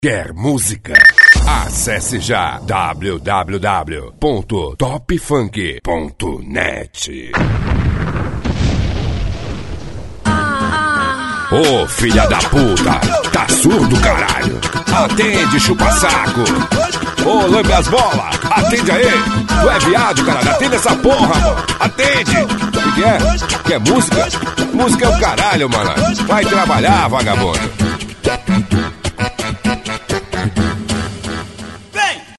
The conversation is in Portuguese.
Quer música? Acesse já www.topfunk.net. Ô, filha da puta, tá surdo, caralho? Atende, chupa-saco. Ô, lambe as bolas, atende aí. Tu é viado, caralho, atende essa porra, mano. Atende. O que é? Quer música? Música é o caralho, mano. Vai trabalhar, vagabundo.